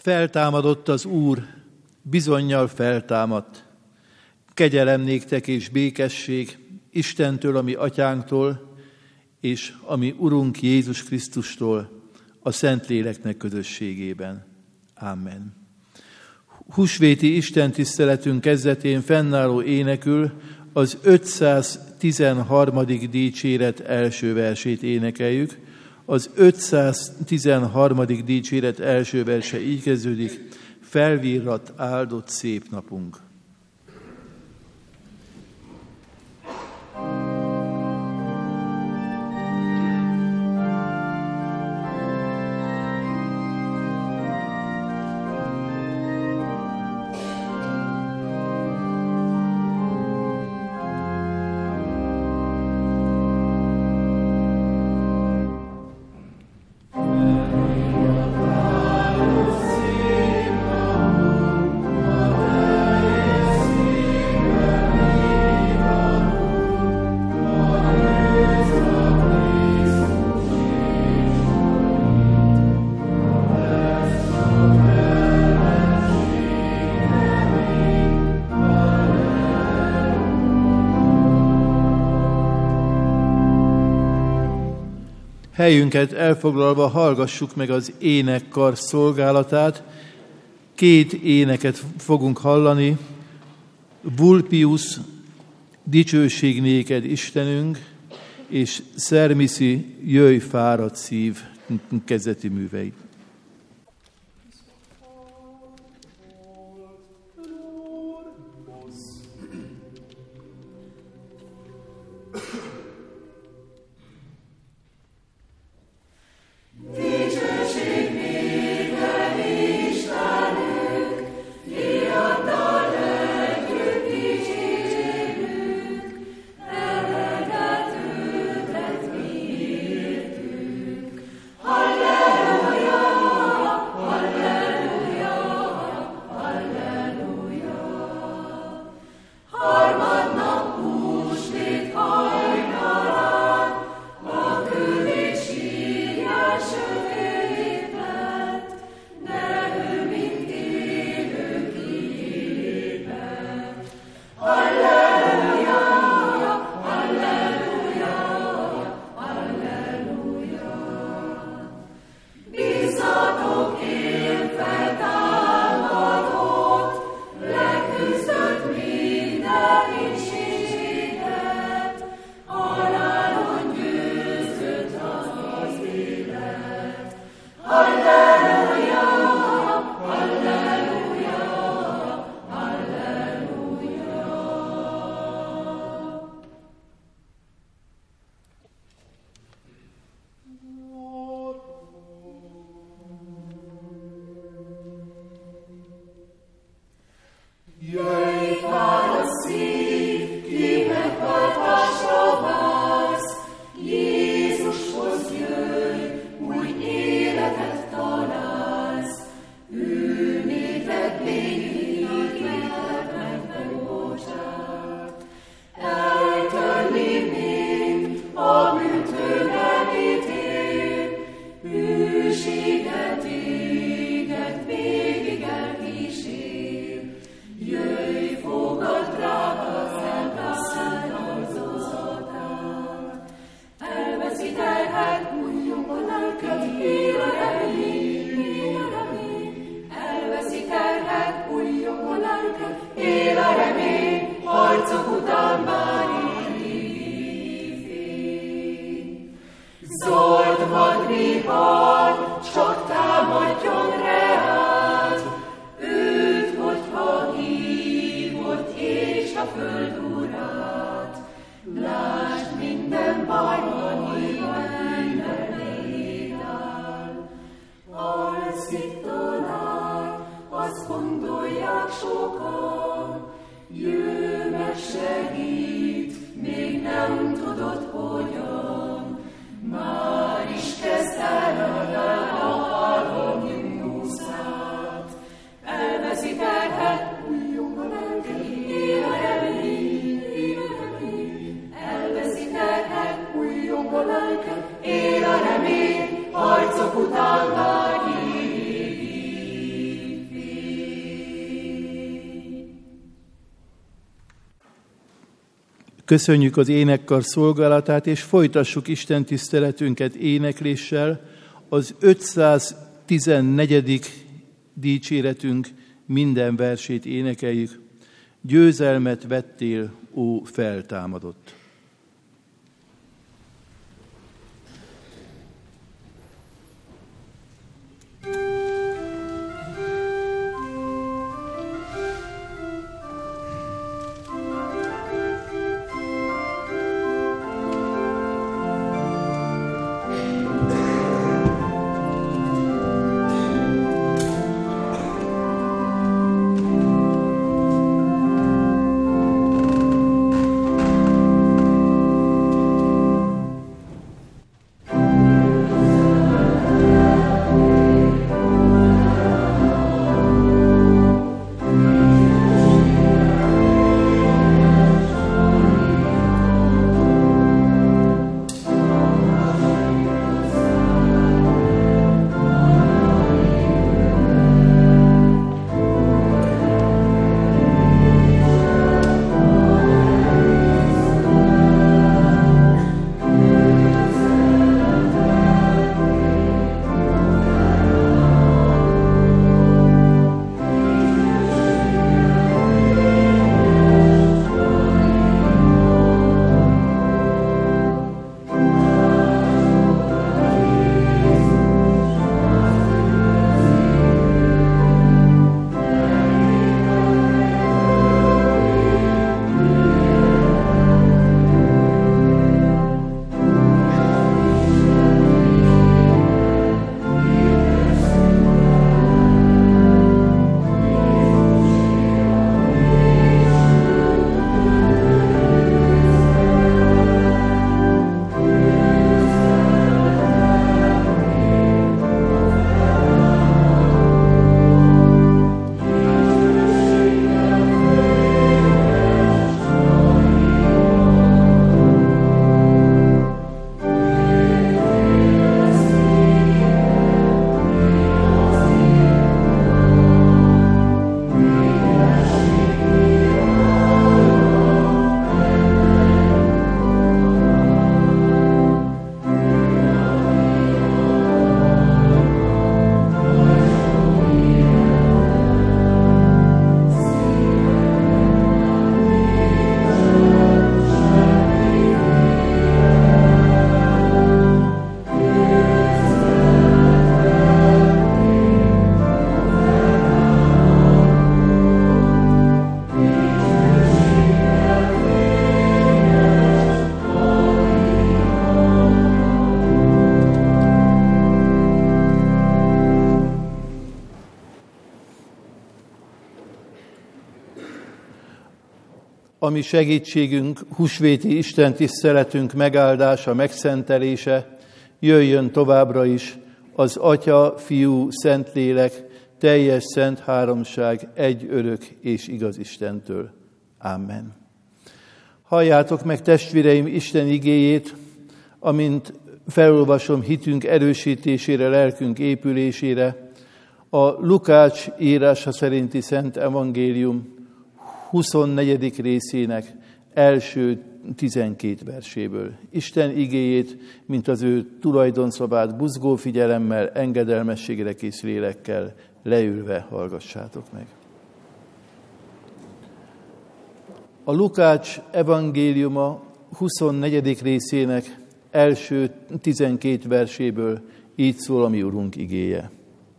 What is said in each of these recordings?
Feltámadott az Úr, bizonnyal feltámadt. Kegyelem néktek és békesség Istentől, a mi atyánktól, és a mi Urunk Jézus Krisztustól, a Szentléleknek közösségében. Amen. Húsvéti istentiszteletünk kezdetén fennálló énekül az 513. dicséret első versét énekeljük. Az 513. dicséret első verse így kezdődik: felvirrat, áldott szép napunk. Helyünket elfoglalva hallgassuk meg az énekkar szolgálatát. 2 éneket fogunk hallani. Vulpius, dicsőség néked Istenünk, és Szermiszi, jöjj fáradt szív kezdeti művei. Él a remény, harcok után már égig. Köszönjük az énekkar szolgálatát, és folytassuk Isten tiszteletünket énekléssel. Az 514. dicséretünk minden versét énekeljük. Győzelmet vettél, ó feltámadott! Ami segítségünk, húsvéti Isten tiszteletünk megáldása, megszentelése, jöjjön továbbra is az Atya, Fiú, Szentlélek, teljes szent háromság, egy örök és igaz Istentől. Amen. Halljátok meg, testvéreim, Isten igéjét, amint felolvasom hitünk erősítésére, lelkünk épülésére, a Lukács írása szerinti Szent Evangélium 24. részének első 12 verséből. Isten igéjét, mint az ő tulajdonszavát buzgó figyelemmel, engedelmességre kész lélekkel leülve hallgassátok meg. A Lukács evangéliuma 24. részének első 12 verséből így szól a mi Urunk igéje.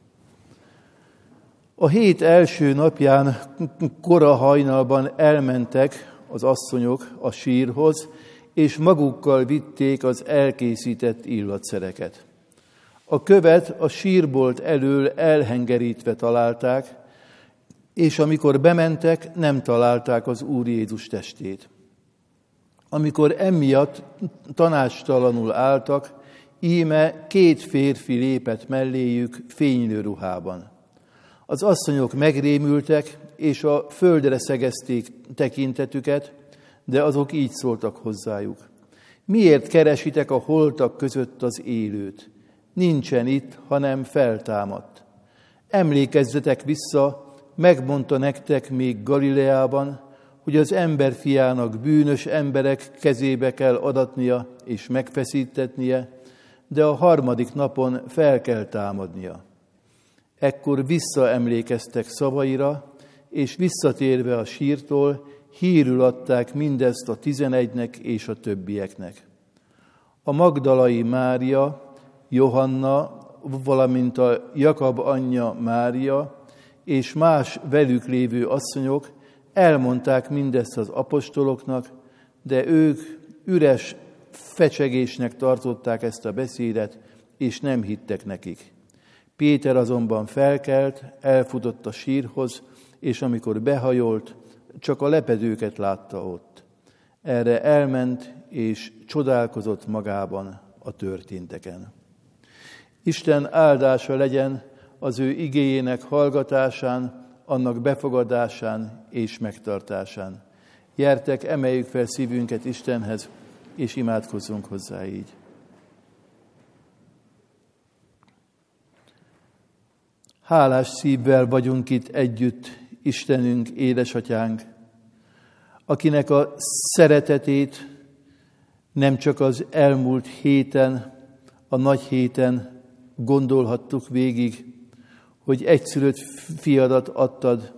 A hét első napján kora hajnalban elmentek az asszonyok a sírhoz, és magukkal vitték az elkészített illatszereket. A követ a sírbolt elől elhengerítve találták, és amikor bementek, nem találták az Úr Jézus testét. Amikor emiatt tanácstalanul álltak, íme 2 férfi lépett melléjük fénylő ruhában. Az asszonyok megrémültek, és a földre szegezték tekintetüket, de azok így szóltak hozzájuk. Miért keresitek a holtak között az élőt? Nincsen itt, hanem feltámadt. Emlékezzetek vissza, megmondta nektek még Galileában, hogy az emberfiának bűnös emberek kezébe kell adatnia és megfeszítetnie, de a harmadik napon fel kell támadnia. Ekkor visszaemlékeztek szavaira, és visszatérve a sírtól, hírül adták mindezt a 11-nek és a többieknek. A magdalai Mária, Johanna, valamint a Jakab anyja Mária, és más velük lévő asszonyok elmondták mindezt az apostoloknak, de ők üres fecsegésnek tartották ezt a beszédet, és nem hittek nekik. Péter azonban felkelt, elfutott a sírhoz, és amikor behajolt, csak a lepedőket látta ott. Erre elment, és csodálkozott magában a történteken. Isten áldása legyen az ő igéjének hallgatásán, annak befogadásán és megtartásán. Gyertek, emeljük fel szívünket Istenhez, és imádkozzunk hozzá így. Hálás szívvel vagyunk itt együtt, Istenünk, édesatyánk, akinek a szeretetét nem csak az elmúlt héten, a nagy héten gondolhattuk végig, hogy egyszülött fiadat adtad,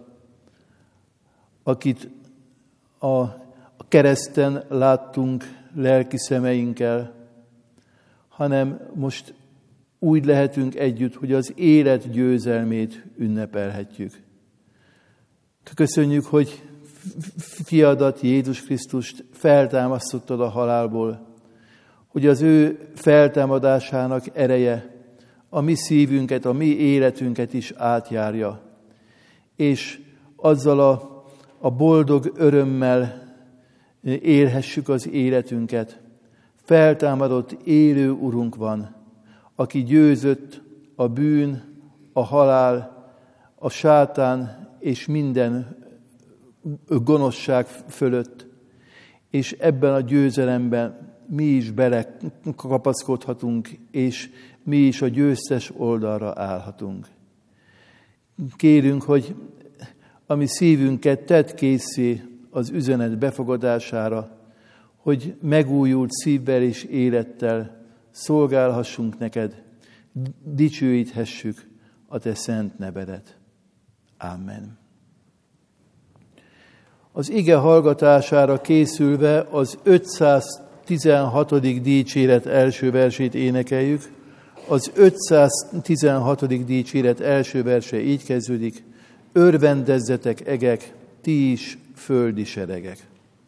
akit a kereszten láttunk lelki szemeinkkel, hanem most úgy lehetünk együtt, hogy az élet győzelmét ünnepelhetjük. Köszönjük, hogy fiadat, Jézus Krisztust feltámasztottad a halálból, hogy az ő feltámadásának ereje a mi szívünket, a mi életünket is átjárja, és azzal a boldog örömmel élhessük az életünket. Feltámadott élő Urunk van, aki győzött a bűn, a halál, a sátán és minden gonoszság fölött, és ebben a győzelemben mi is belekapaszkodhatunk, és mi is a győztes oldalra állhatunk. Kérünk, hogy a mi szívünket tedd készé az üzenet befogadására, hogy megújult szívvel és élettel szolgálhassunk neked, dicsőíthessük a te szent nevedet. Amen. Az ige hallgatására készülve az 516. dicséret első versét énekeljük. Az 516. dicséret első verse így kezdődik: örvendezzetek egek, ti is földi seregek.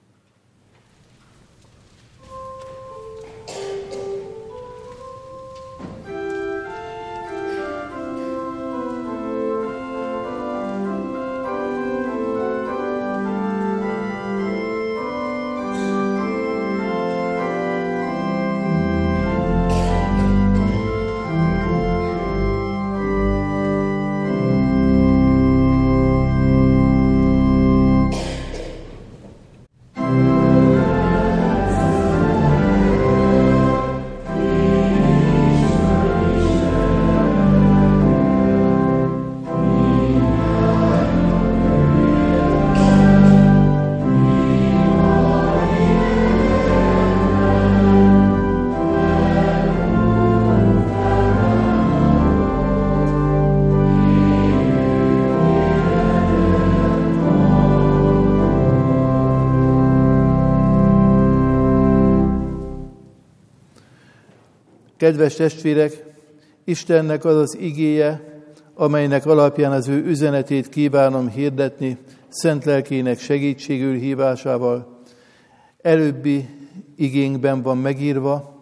Kedves testvérek, Istennek az az igéje, amelynek alapján az ő üzenetét kívánom hirdetni, szent lelkének segítségül hívásával. Előbbi igénkben van megírva,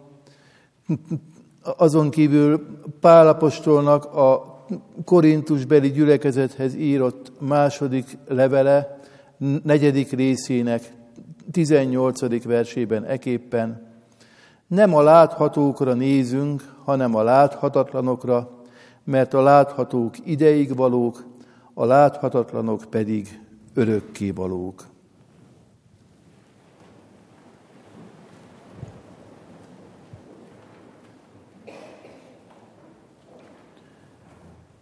azon kívül Pál apostolnak a korintusbeli gyülekezethez írott második levele, 4. részének 18. versében eképpen: nem a láthatókra nézünk, hanem a láthatatlanokra, mert a láthatók ideig valók, a láthatatlanok pedig örökké valók.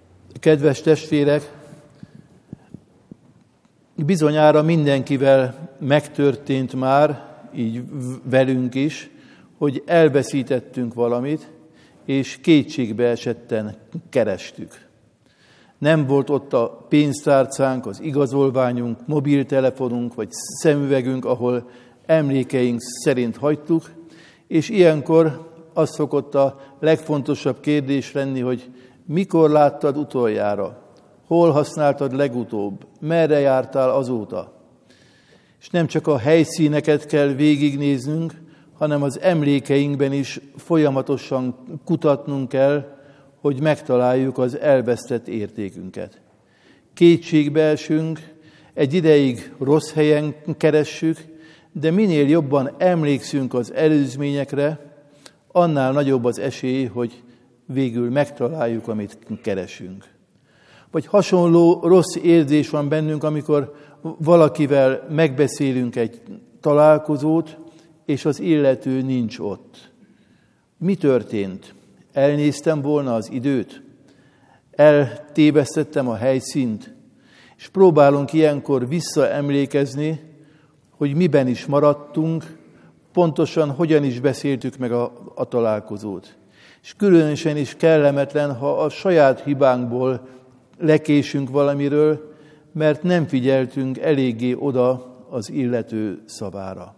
Kedves testvérek, bizonyára mindenkivel megtörtént már, így velünk is, hogy elveszítettünk valamit, és kétségbe esetten kerestük. Nem volt ott a pénztárcánk, az igazolványunk, mobiltelefonunk vagy szemüvegünk, ahol emlékeink szerint hagytuk, és ilyenkor az szokott a legfontosabb kérdés lenni, hogy mikor láttad utoljára, hol használtad legutóbb, merre jártál azóta. És nem csak a helyszíneket kell végignéznünk, hanem az emlékeinkben is folyamatosan kutatnunk kell, hogy megtaláljuk az elvesztett értékünket. Kétségbe esünk, egy ideig rossz helyen keressük, de minél jobban emlékszünk az előzményekre, annál nagyobb az esély, hogy végül megtaláljuk, amit keresünk. Vagy hasonló rossz érzés van bennünk, amikor valakivel megbeszélünk egy találkozót, és az illető nincs ott. Mi történt? Elnéztem volna az időt? Eltévesztettem a helyszínt? És próbálunk ilyenkor visszaemlékezni, hogy miben is maradtunk, pontosan hogyan is beszéltük meg a találkozót. És különösen is kellemetlen, ha a saját hibánkból lekésünk valamiről, mert nem figyeltünk eléggé oda az illető szavára.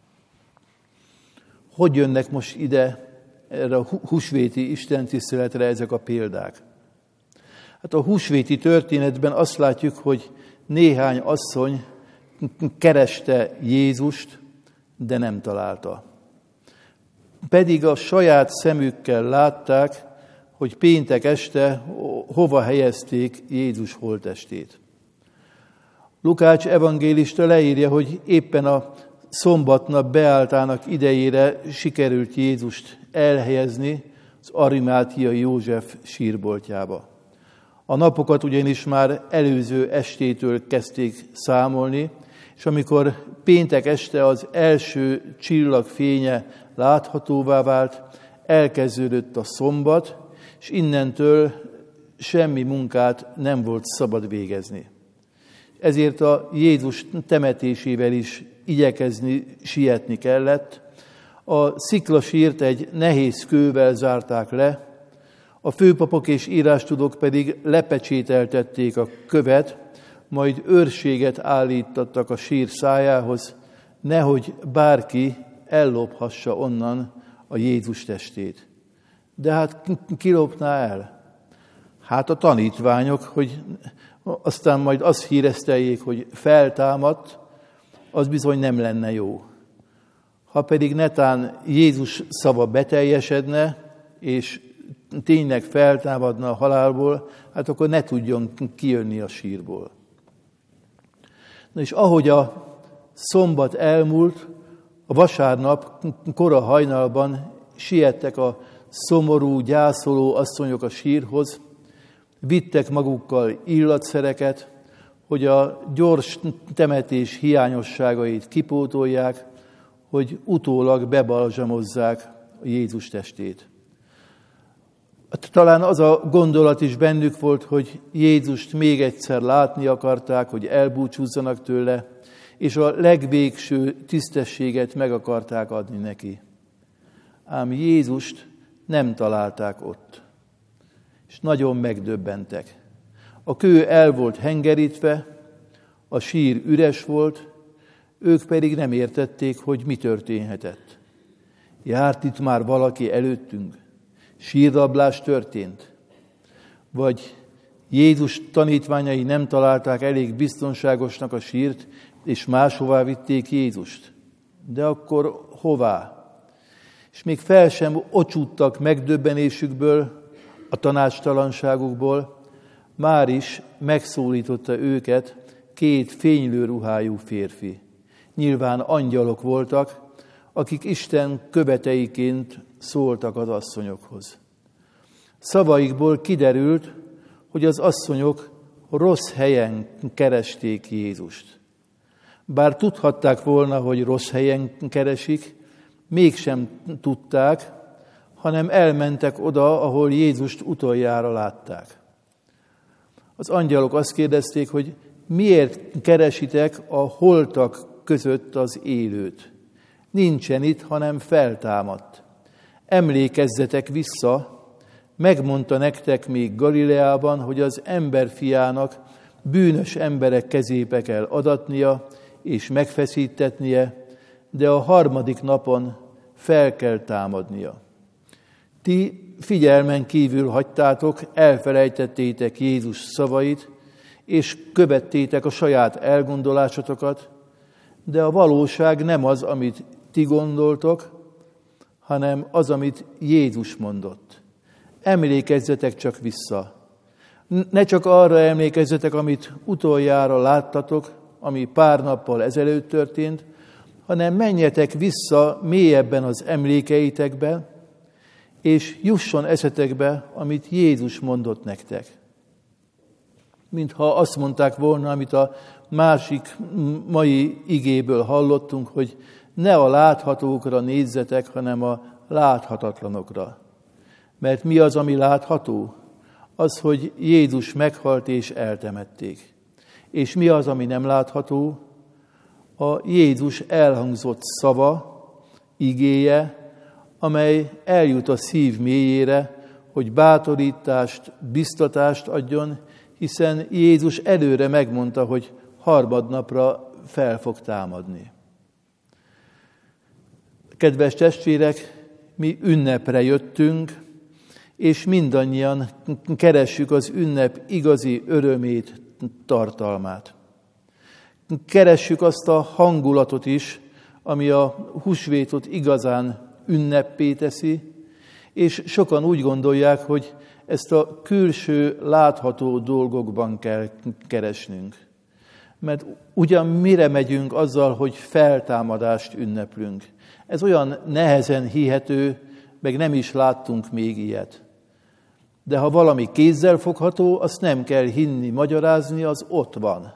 Hogy jönnek most ide erre a húsvéti istentiszteletre ezek a példák? Hát a húsvéti történetben azt látjuk, hogy néhány asszony kereste Jézust, de nem találta. Pedig a saját szemükkel látták, hogy péntek este hova helyezték Jézus holttestét. Lukács evangélista leírja, hogy éppen a szombatnap beáltának idejére sikerült Jézust elhelyezni az arimátiai József sírboltjába. A napokat ugyanis már előző estétől kezdték számolni, és amikor péntek este az első csillag fénye láthatóvá vált, elkezdődött a szombat, és innentől semmi munkát nem volt szabad végezni. Ezért a Jézus temetésével is igyekezni, sietni kellett. A sziklasírt egy nehéz kővel zárták le, a főpapok és írástudók pedig lepecsételtették a követ, majd őrséget állítottak a sír szájához, nehogy bárki ellophassa onnan a Jézus testét. De hát ki lopná el? Hát a tanítványok, hogy aztán majd azt híreszteljék, hogy feltámadt, az bizony nem lenne jó. Ha pedig netán Jézus szava beteljesedne, és tényleg feltámadna a halálból, hát akkor ne tudjon kijönni a sírból. Na és ahogy a szombat elmúlt, a vasárnap kora hajnalban siettek a szomorú, gyászoló asszonyok a sírhoz, vittek magukkal illatszereket, hogy a gyors temetés hiányosságait kipótolják, hogy utólag bebalzsamozzák a Jézus testét. Talán az a gondolat is bennük volt, hogy Jézust még egyszer látni akarták, hogy elbúcsúzzanak tőle, és a legvégső tisztességet meg akarták adni neki. Ám Jézust nem találták ott, és nagyon megdöbbentek. A kő el volt hengerítve, a sír üres volt, ők pedig nem értették, hogy mi történhetett. Járt itt már valaki előttünk? Sírrablás történt? Vagy Jézus tanítványai nem találták elég biztonságosnak a sírt, és máshová vitték Jézust? De akkor hová? És még fel sem ocsúttak megdöbbenésükből, a tanácstalanságukból, már is megszólította őket két fénylő ruhájú férfi. Nyilván angyalok voltak, akik Isten követeiként szóltak az asszonyokhoz. Szavaikból kiderült, hogy az asszonyok rossz helyen keresték Jézust. Bár tudhatták volna, hogy rossz helyen keresik, mégsem tudták, hanem elmentek oda, ahol Jézust utoljára látták. Az angyalok azt kérdezték, hogy miért keresitek a holtak között az élőt. Nincsen itt, hanem feltámadt. Emlékezzetek vissza, megmondta nektek még Galileában, hogy az emberfiának bűnös emberek kezébe kell adatnia és megfeszítetnie, de a harmadik napon fel kell támadnia. Ti figyelmen kívül hagytátok, elfelejtettétek Jézus szavait, és követtétek a saját elgondolásotokat, de a valóság nem az, amit ti gondoltok, hanem az, amit Jézus mondott. Emlékezzetek csak vissza. Ne csak arra emlékezzetek, amit utoljára láttatok, ami pár nappal ezelőtt történt, hanem menjetek vissza mélyebben az emlékeitekbe, és jusson eszetekbe, amit Jézus mondott nektek. Mintha azt mondták volna, amit a másik mai igéből hallottunk, hogy ne a láthatókra nézzetek, hanem a láthatatlanokra. Mert mi az, ami látható? Az, hogy Jézus meghalt és eltemették. És mi az, ami nem látható? A Jézus elhangzott szava, igéje, amely eljut a szív mélyére, hogy bátorítást, biztatást adjon, hiszen Jézus előre megmondta, hogy harmadnapra fel fog támadni. Kedves testvérek, mi ünnepre jöttünk, és mindannyian keressük az ünnep igazi örömét, tartalmát. Keressük azt a hangulatot is, ami a húsvétot igazán ünneppé teszi, és sokan úgy gondolják, hogy ezt a külső, látható dolgokban kell keresnünk. Mert ugyan mire megyünk azzal, hogy feltámadást ünneplünk? Ez olyan nehezen hihető, meg nem is láttunk még ilyet. De ha valami kézzelfogható, azt nem kell hinni, magyarázni, az ott van.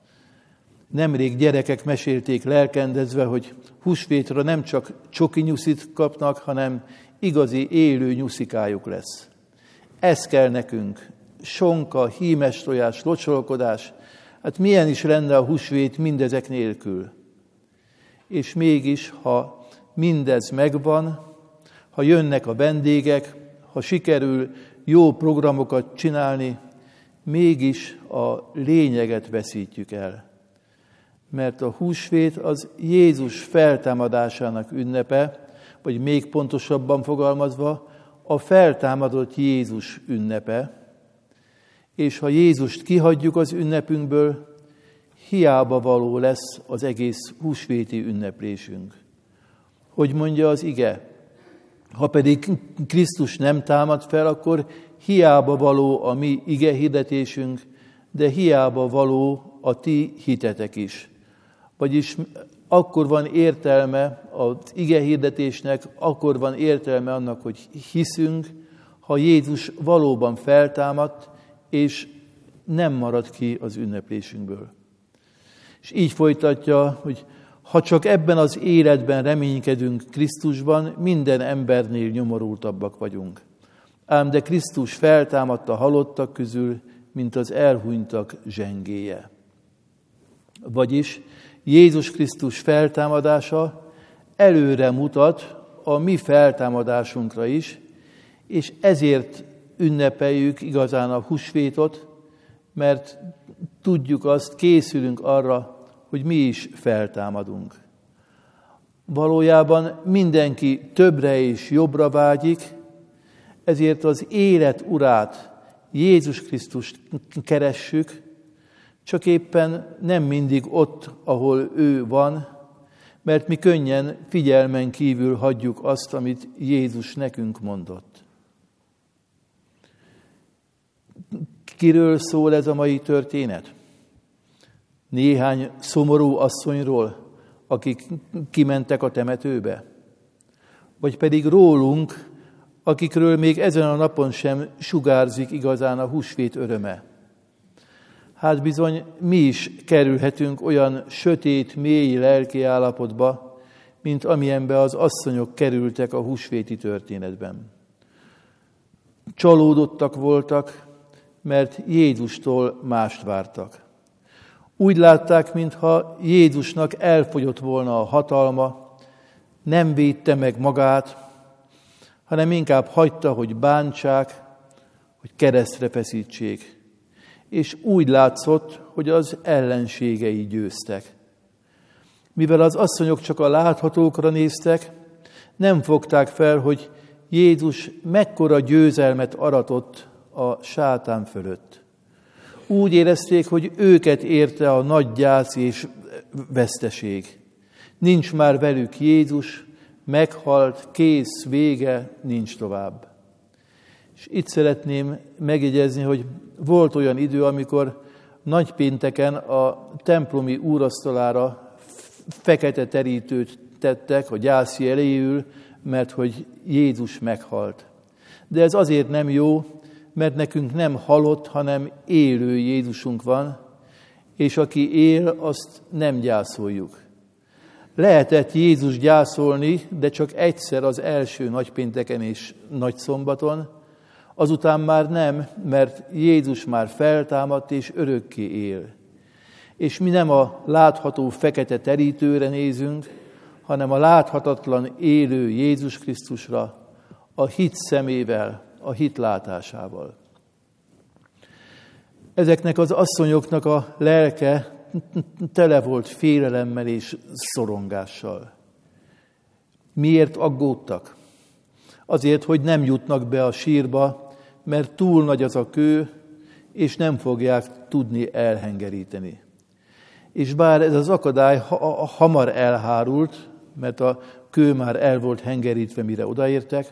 Nemrég gyerekek mesélték lelkendezve, hogy húsvétra nem csak csoki nyuszit kapnak, hanem igazi élő nyuszikájuk lesz. Ez kell nekünk. Sonka, hímes tojás, locsolkodás. Hát milyen is lenne a húsvét mindezek nélkül. És mégis, ha mindez megvan, ha jönnek a vendégek, ha sikerül jó programokat csinálni, mégis a lényeget veszítjük el. Mert a húsvét az Jézus feltámadásának ünnepe, vagy még pontosabban fogalmazva, a feltámadott Jézus ünnepe, és ha Jézust kihagyjuk az ünnepünkből, hiába való lesz az egész húsvéti ünneplésünk. Hogy mondja az ige? Ha pedig Krisztus nem támad fel, akkor hiába való a mi ige hirdetésünk, de hiába való a ti hitetek is. Vagyis akkor van értelme az ige hirdetésnek, akkor van értelme annak, hogy hiszünk, ha Jézus valóban feltámadt, és nem marad ki az ünneplésünkből. És így folytatja, hogy ha csak ebben az életben reménykedünk Krisztusban, minden embernél nyomorultabbak vagyunk. Ám de Krisztus feltámadt a halottak közül, mint az elhunytak zsengéje. Vagyis Jézus Krisztus feltámadása előre mutat a mi feltámadásunkra is, és ezért ünnepeljük igazán a húsvétot, mert tudjuk azt, készülünk arra, hogy mi is feltámadunk. Valójában mindenki többre és jobbra vágyik, ezért az élet urát, Jézus Krisztust keressük, csak éppen nem mindig ott, ahol ő van, mert mi könnyen figyelmen kívül hagyjuk azt, amit Jézus nekünk mondott. Kiről szól ez a mai történet? Néhány szomorú asszonyról, akik kimentek a temetőbe? Vagy pedig rólunk, akikről még ezen a napon sem sugárzik igazán a húsvét öröme? Hát bizony, mi is kerülhetünk olyan sötét, mély lelki állapotba, mint amilyenbe az asszonyok kerültek a húsvéti történetben. Csalódottak voltak, mert Jézustól mást vártak. Úgy látták, mintha Jézusnak elfogyott volna a hatalma, nem védte meg magát, hanem inkább hagyta, hogy bántsák, hogy keresztre feszítsék. És úgy látszott, hogy az ellenségei győztek. Mivel az asszonyok csak a láthatókra néztek, nem fogták fel, hogy Jézus mekkora győzelmet aratott a sátán fölött. Úgy érezték, hogy őket érte a nagy gyász és veszteség. Nincs már velük Jézus, meghalt, kész, vége, nincs tovább. És itt szeretném megjegyezni, hogy volt olyan idő, amikor nagypénteken a templomi úrasztalára fekete terítőt tettek a gyászi eléül, mert hogy Jézus meghalt. De ez azért nem jó, mert nekünk nem halott, hanem élő Jézusunk van, és aki él, azt nem gyászoljuk. Lehetett Jézus gyászolni, de csak egyszer az első nagypénteken és nagyszombaton, azután már nem, mert Jézus már feltámadt és örökké él. És mi nem a látható fekete terítőre nézünk, hanem a láthatatlan élő Jézus Krisztusra, a hit szemével, a hit látásával. Ezeknek az asszonyoknak a lelke tele volt félelemmel és szorongással. Miért aggódtak? Azért, hogy nem jutnak be a sírba, mert túl nagy az a kő, és nem fogják tudni elhengeríteni. És bár ez az akadály hamar elhárult, mert a kő már el volt hengerítve, mire odaértek,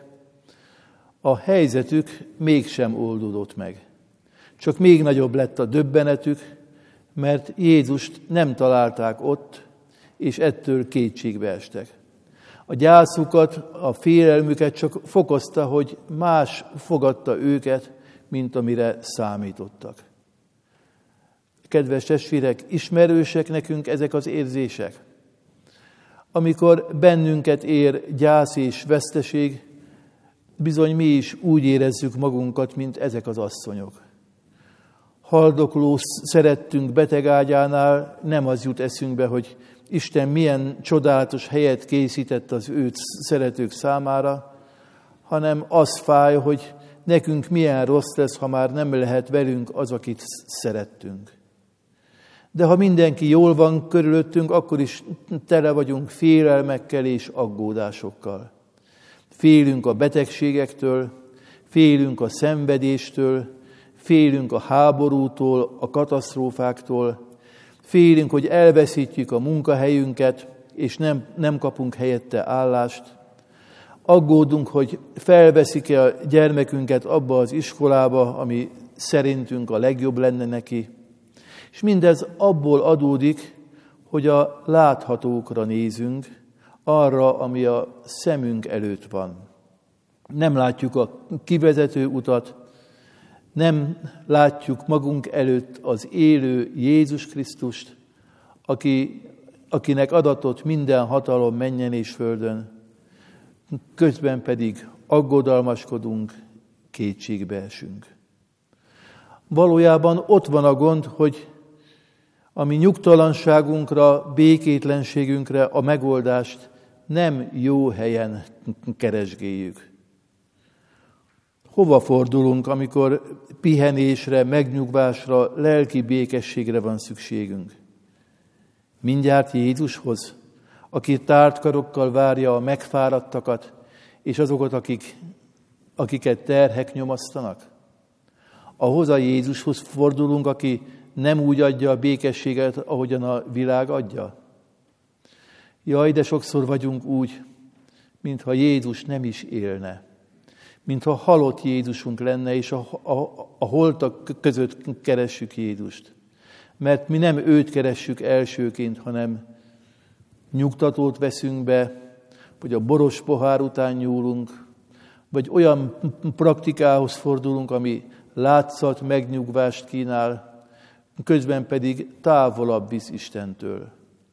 a helyzetük mégsem oldódott meg. Csak még nagyobb lett a döbbenetük, mert Jézust nem találták ott, és ettől kétségbe estek. A gyászukat, a félelmüket csak fokozta, hogy más fogadta őket, mint amire számítottak. Kedves testvérek, ismerősek nekünk ezek az érzések? Amikor bennünket ér gyász és veszteség, bizony mi is úgy érezzük magunkat, mint ezek az asszonyok. Haldokló szerettünk betegágyánál, nem az jut eszünkbe, hogy Isten milyen csodálatos helyet készített az őt szeretők számára, hanem az fáj, hogy nekünk milyen rossz lesz, ha már nem lehet velünk az, akit szerettünk. De ha mindenki jól van körülöttünk, akkor is tele vagyunk félelmekkel és aggódásokkal. Félünk a betegségektől, félünk a szenvedéstől, félünk a háborútól, a katasztrófáktól, félünk, hogy elveszítjük a munkahelyünket, és nem kapunk helyette állást. Aggódunk, hogy felveszik-e a gyermekünket abba az iskolába, ami szerintünk a legjobb lenne neki. És mindez abból adódik, hogy a láthatókra nézünk, arra, ami a szemünk előtt van. Nem látjuk a kivezető utat, nem látjuk magunk előtt az élő Jézus Krisztust, akinek adatott minden hatalom mennyen és földön, közben pedig aggodalmaskodunk, kétségbe esünk. Valójában ott van a gond, hogy a mi nyugtalanságunkra, békétlenségünkre a megoldást nem jó helyen keresgéljük. Hova fordulunk, amikor pihenésre, megnyugvásra, lelki békességre van szükségünk? Mindjárt Jézushoz, aki tárt karokkal várja a megfáradtakat, és azokat, akiket terhek nyomasztanak? Ahhoz a Jézushoz fordulunk, aki nem úgy adja a békességet, ahogyan a világ adja? Jaj, de sokszor vagyunk úgy, mintha Jézus nem is élne. Mintha halott Jézusunk lenne, és a holtak között keressük Jézust. Mert mi nem őt keressük elsőként, hanem nyugtatót veszünk be, vagy a boros pohár után nyúlunk, vagy olyan praktikához fordulunk, ami látszat megnyugvást kínál, közben pedig távolabb visz Istentől.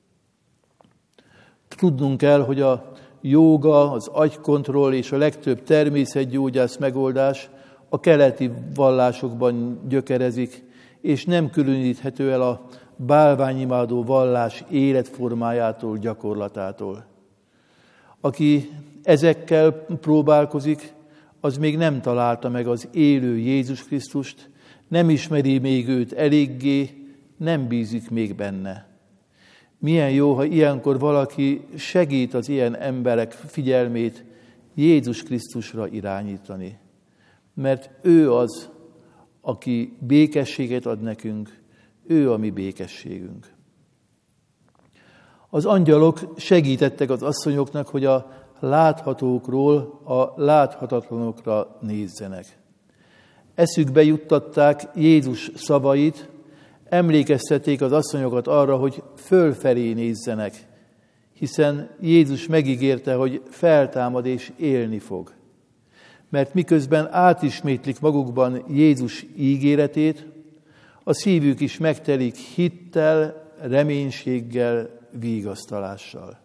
Tudnunk kell, hogy a jóga, az agykontroll és a legtöbb természetgyógyász megoldás a keleti vallásokban gyökerezik, és nem különíthető el a bálványimádó vallás életformájától, gyakorlatától. Aki ezekkel próbálkozik, az még nem találta meg az élő Jézus Krisztust, nem ismeri még őt eléggé, nem bízik még benne. Milyen jó, ha ilyenkor valaki segít az ilyen emberek figyelmét Jézus Krisztusra irányítani. Mert ő az, aki békességet ad nekünk, ő a mi békességünk. Az angyalok segítettek az asszonyoknak, hogy a láthatókról a láthatatlanokra nézzenek. Eszükbe juttatták Jézus szavait, emlékeztették az asszonyokat arra, hogy fölfelé nézzenek, hiszen Jézus megígérte, hogy feltámad és élni fog. Mert miközben átismétlik magukban Jézus ígéretét, a szívük is megtelik hittel, reménységgel, vigasztalással.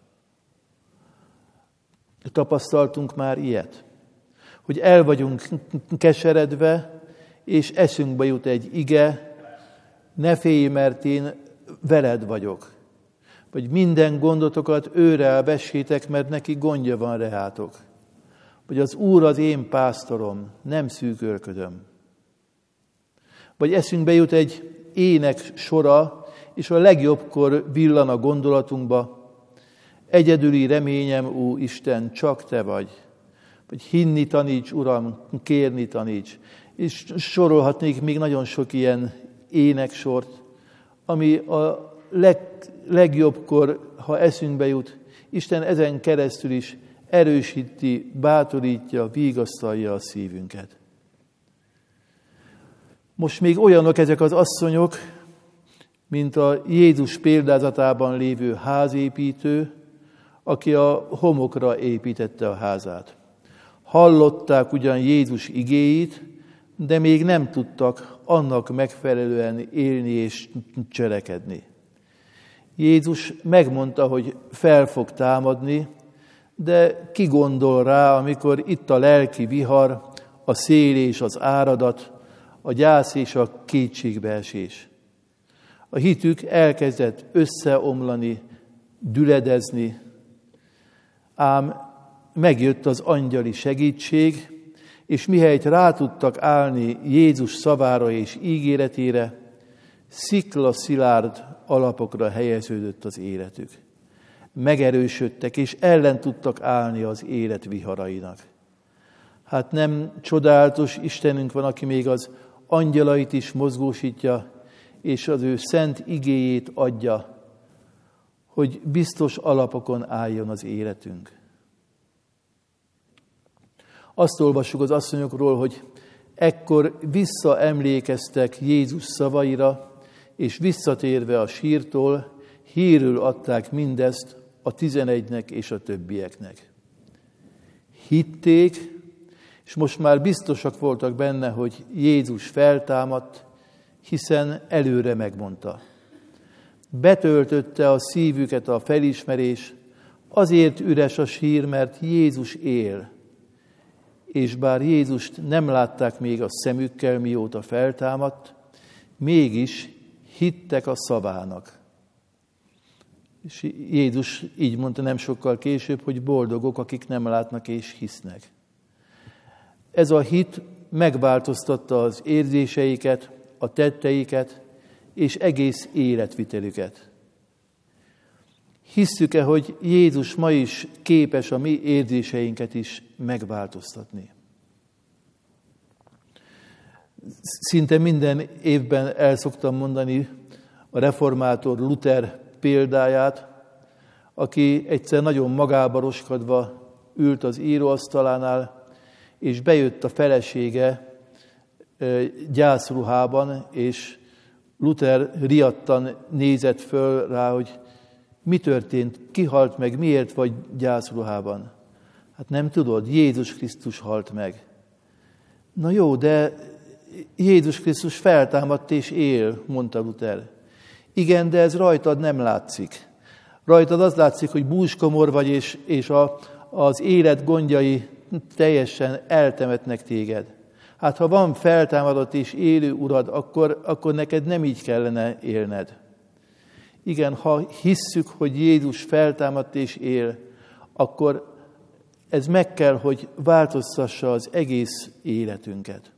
Tapasztaltunk már ilyet, hogy el vagyunk keseredve, és eszünkbe jut egy ige, ne félj, mert én veled vagyok. Vagy minden gondotokat őre elvessétek, mert neki gondja van reátok. Vagy az Úr az én pásztorom, nem szűkölködöm. Vagy eszünkbe jut egy ének sora, és a legjobbkor villan a gondolatunkba, egyedüli reményem, ó Isten, csak te vagy. Vagy hinni taníts, Uram, kérni taníts. És sorolhatnék még nagyon sok ilyen éneksort, ami a legjobbkor, ha eszünkbe jut, Isten ezen keresztül is erősíti, bátorítja, vigasztalja a szívünket. Most még olyanok ezek az asszonyok, mint a Jézus példázatában lévő házépítő, aki a homokra építette a házát. Hallották ugyan Jézus igéit, de még nem tudtak annak megfelelően élni és cselekedni. Jézus megmondta, hogy fel fog támadni, de ki gondol rá, amikor itt a lelki vihar, a szél és az áradat, a gyász és a kétségbeesés. A hitük elkezdett összeomlani, düledezni, ám megjött az angyali segítség, és mihelyt rá tudtak állni Jézus szavára és ígéretére, sziklaszilárd alapokra helyeződött az életük. Megerősödtek, és ellen tudtak állni az élet viharainak. Hát nem csodálatos Istenünk van, aki még az angyalait is mozgósítja, és az ő szent igéjét adja, hogy biztos alapokon álljon az életünk. Azt olvassuk az asszonyokról, hogy ekkor visszaemlékeztek Jézus szavaira, és visszatérve a sírtól, hírül adták mindezt a 11-nek és a többieknek. Hitték, és most már biztosak voltak benne, hogy Jézus feltámadt, hiszen előre megmondta. Betöltötte a szívüket a felismerés, azért üres a sír, mert Jézus él. És bár Jézust nem látták még a szemükkel, mióta feltámadt, mégis hittek a szavának. És Jézus így mondta nem sokkal később, hogy boldogok, akik nem látnak és hisznek. Ez a hit megváltoztatta az érzéseiket, a tetteiket és egész életvitelüket. Hisszük-e, hogy Jézus ma is képes a mi érzéseinket is megváltoztatni? Szinte minden évben el szoktam mondani a reformátor Luther példáját, aki egyszer nagyon magába roskadva ült az íróasztalánál, és bejött a felesége gyászruhában, és Luther riadtan nézett föl rá, hogy mi történt, ki halt meg, miért vagy gyászruhában? Hát nem tudod, Jézus Krisztus halt meg. Na jó, de Jézus Krisztus feltámadt és él, mondta Luther. Igen, de ez rajtad nem látszik. Rajtad az látszik, hogy búskomor vagy, és az élet gondjai teljesen eltemetnek téged. Hát ha van feltámadott és élő urad, akkor neked nem így kellene élned. Igen, ha hisszük, hogy Jézus feltámadt és él, akkor ez meg kell, hogy változtassa az egész életünket.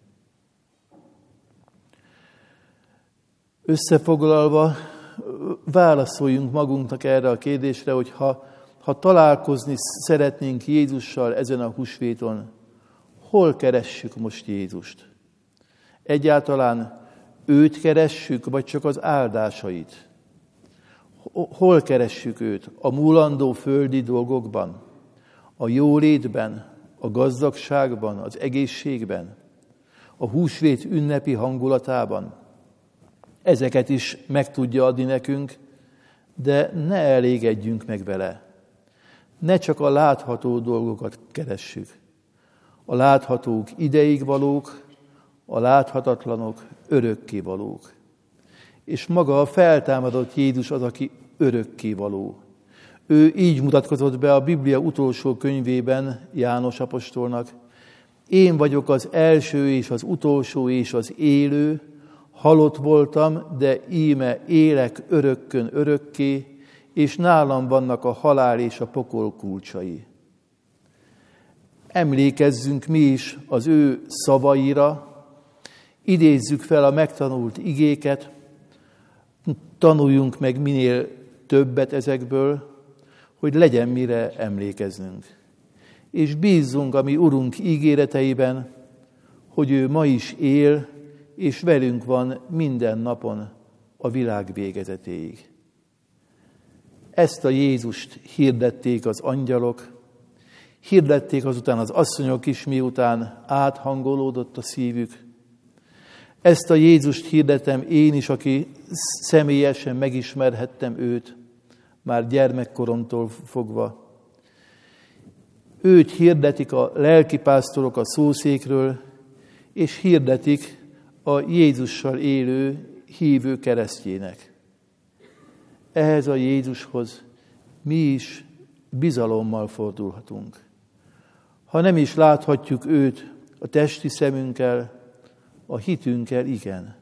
Összefoglalva, válaszoljunk magunknak erre a kérdésre, hogy ha találkozni szeretnénk Jézussal ezen a húsvéton, hol keressük most Jézust? Egyáltalán őt keressük, vagy csak az áldásait? Hol keressük őt? A múlandó földi dolgokban? A jólétben? A gazdagságban? Az egészségben? A húsvét ünnepi hangulatában? Ezeket is meg tudja adni nekünk, de ne elégedjünk meg vele. Ne csak a látható dolgokat keressük. A láthatók ideig valók, a láthatatlanok örökké valók. És maga a feltámadott Jézus az, aki örökké való. Ő így mutatkozott be a Biblia utolsó könyvében János apostolnak. Én vagyok az első és az utolsó és az élő, halott voltam, de íme élek örökkön örökké, és nálam vannak a halál és a pokol kulcsai. Emlékezzünk mi is az ő szavaira, idézzük fel a megtanult igéket, tanuljunk meg minél többet ezekből, hogy legyen mire emlékeznünk. És bízzunk a mi Urunk ígéreteiben, hogy ő ma is él, és velünk van minden napon a világ végezetéig. Ezt a Jézust hirdették az angyalok, hirdették azután az asszonyok is, miután áthangolódott a szívük. Ezt a Jézust hirdetem én is, aki személyesen megismerhettem őt, már gyermekkoromtól fogva. Őt hirdetik a lelkipásztorok a szószékről, és hirdetik a Jézussal élő, hívő keresztjének. Ehhez a Jézushoz mi is bizalommal fordulhatunk. Ha nem is láthatjuk őt a testi szemünkkel, a hitünkkel igen.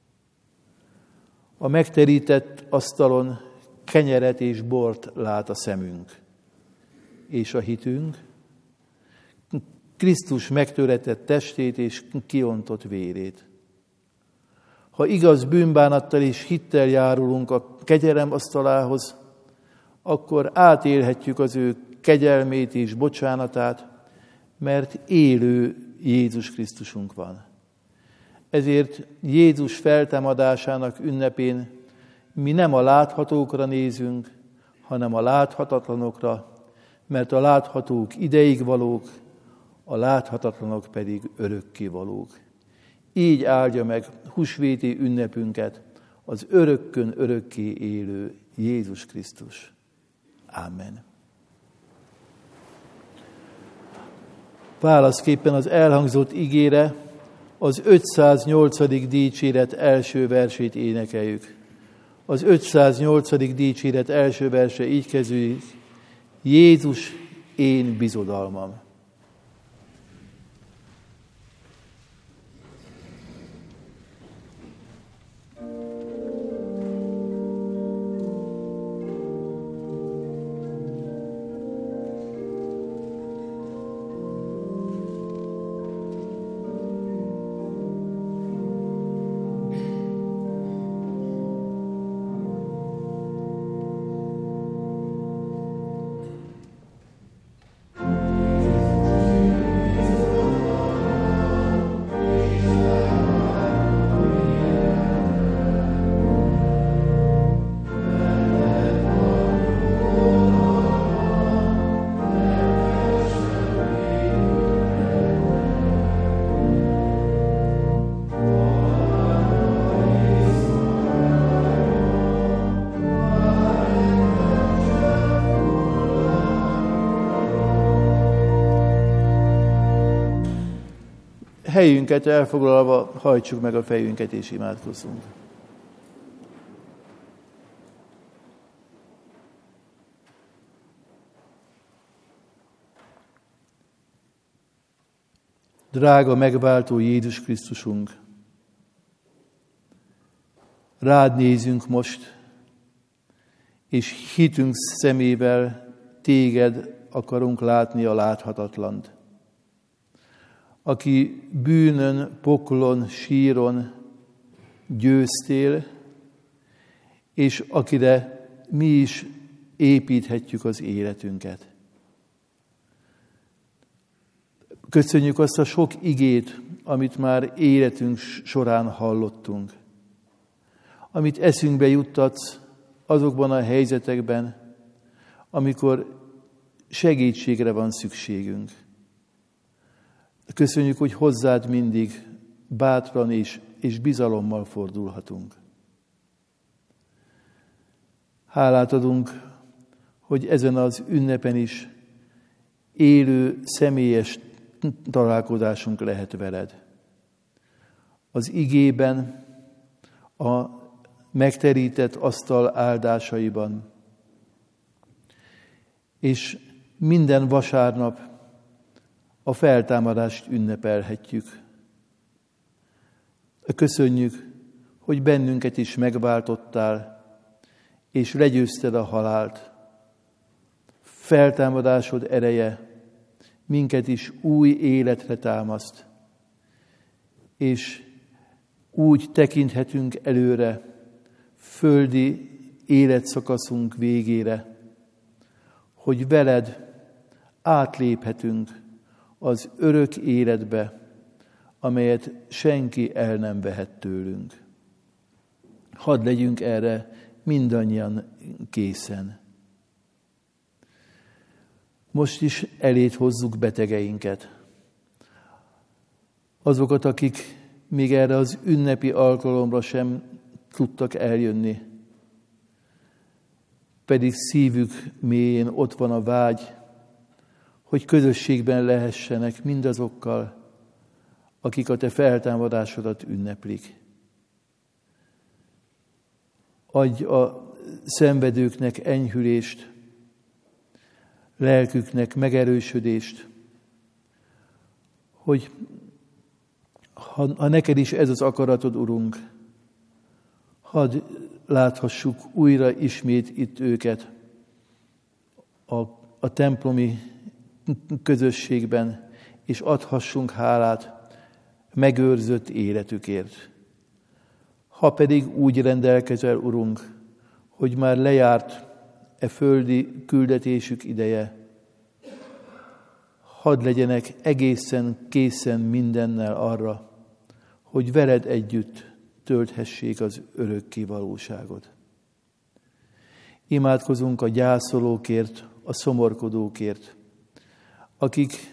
A megterített asztalon kenyeret és bort lát a szemünk, és a hitünk Krisztus megtöretett testét és kiontott vérét. Ha igaz bűnbánattal és hittel járulunk a kegyelem asztalához, akkor átélhetjük az ő kegyelmét és bocsánatát, mert élő Jézus Krisztusunk van. Ezért Jézus feltámadásának ünnepén mi nem a láthatókra nézünk, hanem a láthatatlanokra, mert a láthatók ideig valók, a láthatatlanok pedig örökké valók. Így áldja meg húsvéti ünnepünket az örökkön örökké élő Jézus Krisztus. Amen. Válaszképpen az elhangzott igére az 508. dicséret első versét énekeljük. Az 508. dicséret első verse így kezdődik: Jézus, én bizodalmam. Helyünket elfoglalva hajtsuk meg a fejünket és imádkozzunk. Drága megváltó Jézus Krisztusunk, rád nézünk most, és hitünk szemével téged akarunk látni a láthatatlant. Aki bűnön, poklon, síron győztél, és akire mi is építhetjük az életünket. Köszönjük azt a sok igét, amit már életünk során hallottunk, amit eszünkbe juttatsz azokban a helyzetekben, amikor segítségre van szükségünk. Köszönjük, hogy hozzád mindig bátran és bizalommal fordulhatunk. Hálát adunk, hogy ezen az ünnepen is élő, személyes találkozásunk lehet veled. Az igében, a megterített asztal áldásaiban, és minden vasárnap a feltámadást ünnepelhetjük. Köszönjük, hogy bennünket is megváltottál, és legyőzted a halált. Feltámadásod ereje minket is új életre támaszt, és úgy tekinthetünk előre földi életszakaszunk végére, hogy veled átléphetünk az örök életbe, amelyet senki el nem vehet tőlünk. Hadd legyünk erre mindannyian készen. Most is eléd hozzuk betegeinket. Azokat, akik még erre az ünnepi alkalomra sem tudtak eljönni, pedig szívük mélyén ott van a vágy, hogy közösségben lehessenek mindazokkal, akik a te feltámadásodat ünneplik. Adj a szenvedőknek enyhülést, lelküknek megerősödést, hogy ha neked is ez az akaratod, Urunk, hadd láthassuk újra ismét itt őket a templomi közösségben, és adhassunk hálát megőrzött életükért. Ha pedig úgy rendelkezel, Urunk, hogy már lejárt e földi küldetésük ideje, hadd legyenek egészen készen mindennel arra, hogy veled együtt tölthessék az örökké valóságot. Imádkozunk a gyászolókért, a szomorkodókért, akik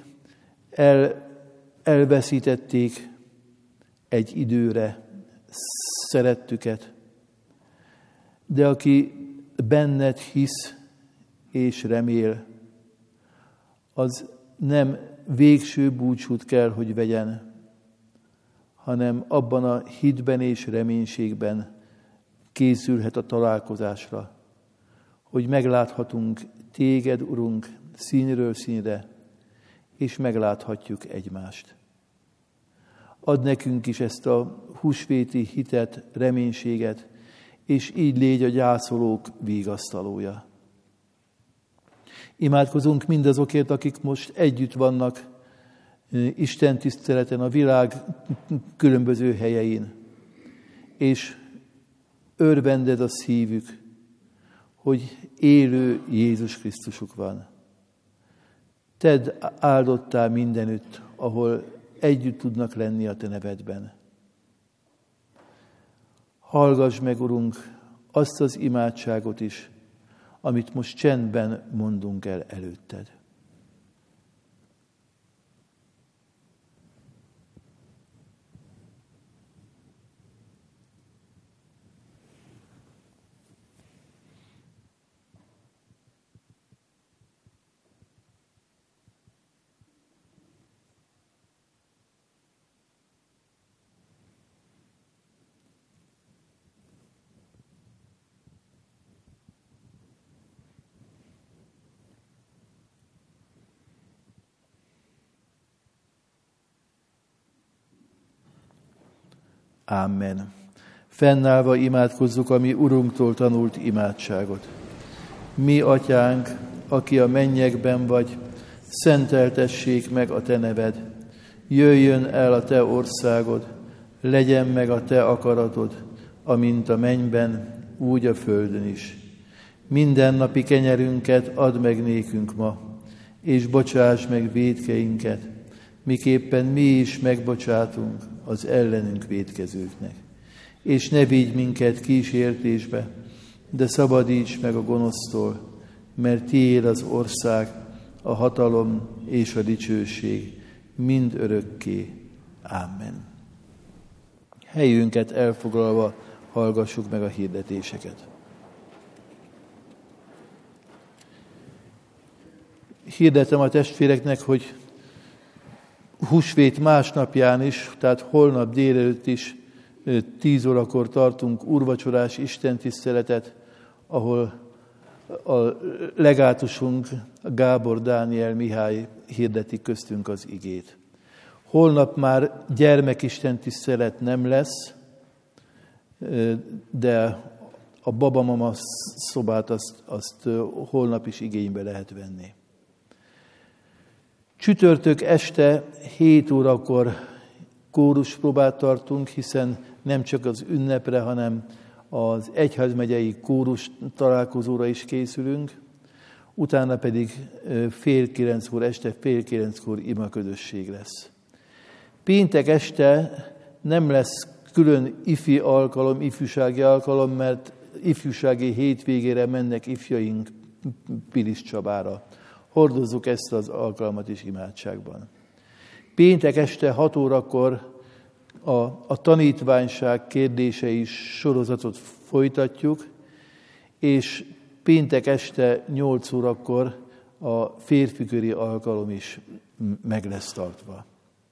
elveszítették egy időre szerettüket, de aki benned hisz és remél, az nem végső búcsút kell, hogy vegyen, hanem abban a hitben és reménységben készülhet a találkozásra, hogy megláthatunk téged, Urunk, színről színre, és megláthatjuk egymást. Add nekünk is ezt a húsvéti hitet, reménységet, és így légy a gyászolók vigasztalója. Imádkozunk mindazokért, akik most együtt vannak Isten tiszteleten a világ különböző helyein, és örvended a szívük, hogy élő Jézus Krisztusuk van. Tedd áldottá mindenütt, ahol együtt tudnak lenni a te nevedben. Hallgass meg, Urunk, azt az imádságot is, amit most csendben mondunk el előtted. Amen. Fennállva imádkozzuk a mi Urunktól tanult imádságot. Mi atyánk, aki a mennyekben vagy, szenteltessék meg a te neved. Jöjjön el a te országod, legyen meg a te akaratod, amint a mennyben, úgy a földön is. Mindennapi kenyerünket add meg nékünk ma, és bocsáss meg vétkeinket, miképpen mi is megbocsátunk az ellenünk vétkezőknek. És ne vigy minket kísértésbe, de szabadíts meg a gonosztól, mert tiéd az ország, a hatalom és a dicsőség mind örökké. Amen. Helyünket elfoglalva hallgassuk meg a hirdetéseket. Hirdetem a testvéreknek, hogy húsvét másnapján is, tehát holnap délelőtt is 10 órakor tartunk úrvacsorás istentiszteletet, ahol a legátusunk Gábor Dániel Mihály hirdeti köztünk az igét. Holnap már gyermekistentisztelet nem lesz, de a babamama szobát azt holnap is igénybe lehet venni. Csütörtök este 7 órakor kóruspróbát tartunk, hiszen nem csak az ünnepre, hanem az egyházmegyei kórus találkozóra is készülünk, utána pedig este 8:30 imaközösség lesz. Péntek este nem lesz külön ifjúsági alkalom, mert ifjúsági hétvégére mennek ifjaink Pilis Csabára. Hordozzuk ezt az alkalmat is imádságban. Péntek este 6 órakor a tanítványság kérdései sorozatot folytatjuk, és péntek este 8 órakor a férfiköri alkalom is meg lesz tartva.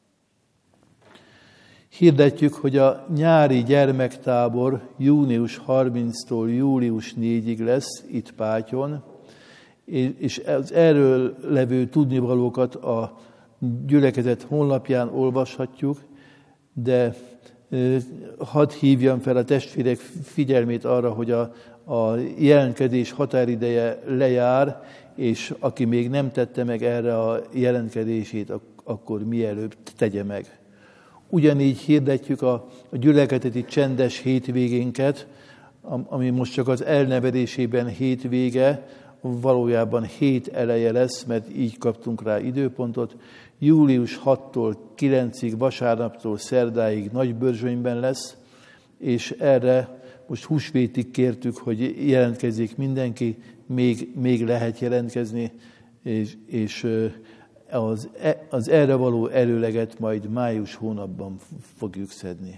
Hirdetjük, hogy a nyári gyermektábor június 30-tól július 4-ig lesz itt Pátyon, és az erről levő tudnivalókat a gyülekezet honlapján olvashatjuk, de hadd hívjam fel a testvérek figyelmét arra, hogy a jelentkezés határideje lejár, és aki még nem tette meg erre a jelentkezését, akkor mielőbb tegye meg. Ugyanígy hirdetjük a gyülekezeti csendes hétvégénket, ami most csak az elnevezésében hétvége, valójában hét eleje lesz, mert így kaptunk rá időpontot. Július 6-tól 9-ig, vasárnaptól szerdáig Nagybörzsönyben lesz, és erre most húsvétig kértük, hogy jelentkezzék mindenki, még lehet jelentkezni, és az erre való előleget majd május hónapban fogjuk szedni.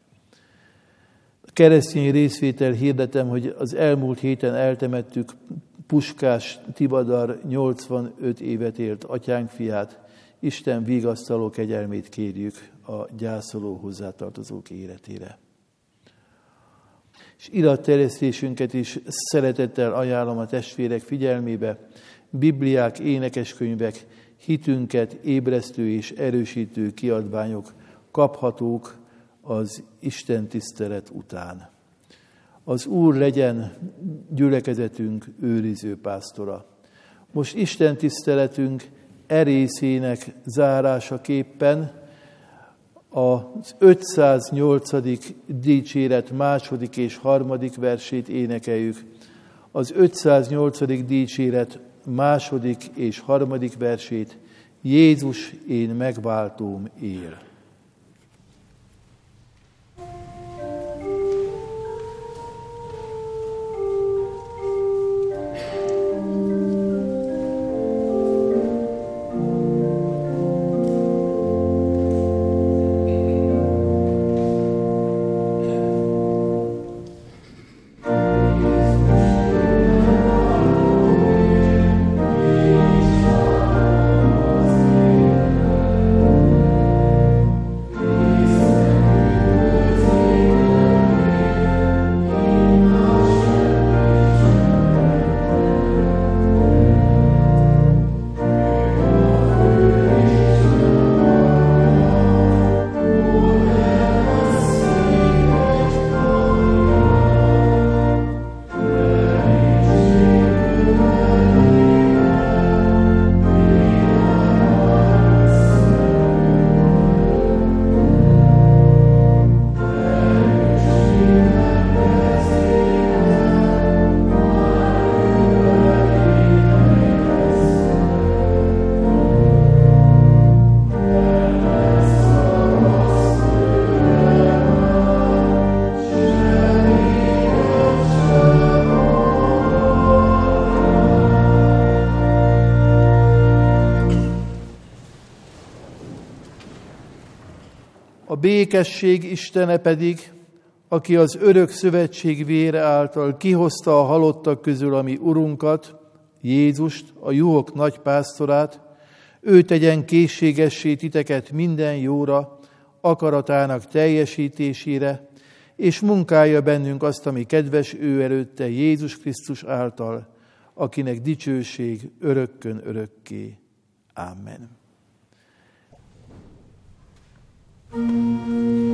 A keresztény részvétel hirdetem, hogy az elmúlt héten eltemettük Puskás Tivadar 85 évet élt atyánk fiát. Isten vigasztaló kegyelmét kérjük a gyászoló hozzátartozók életére. És iratterjesztésünket is szeretettel ajánlom a testvérek figyelmébe. Bibliák, énekeskönyvek, hitünket ébresztő és erősítő kiadványok kaphatók az Isten tisztelet után. Az Úr legyen gyülekezetünk őriző pásztora. Most Isten tiszteletünk részének zárásaképpen az 508. dicséret második és harmadik versét énekeljük. Az 508. dicséret második és harmadik versét: Jézus, én megváltóm él. békesség Istene pedig, aki az örök szövetség vére által kihozta a halottak közül a mi Urunkat, Jézust, a juhok nagypásztorát, ő tegyen készségessé titeket minden jóra, akaratának teljesítésére, és munkálja bennünk azt, ami kedves ő előtte Jézus Krisztus által, akinek dicsőség örökkön örökké. Amen.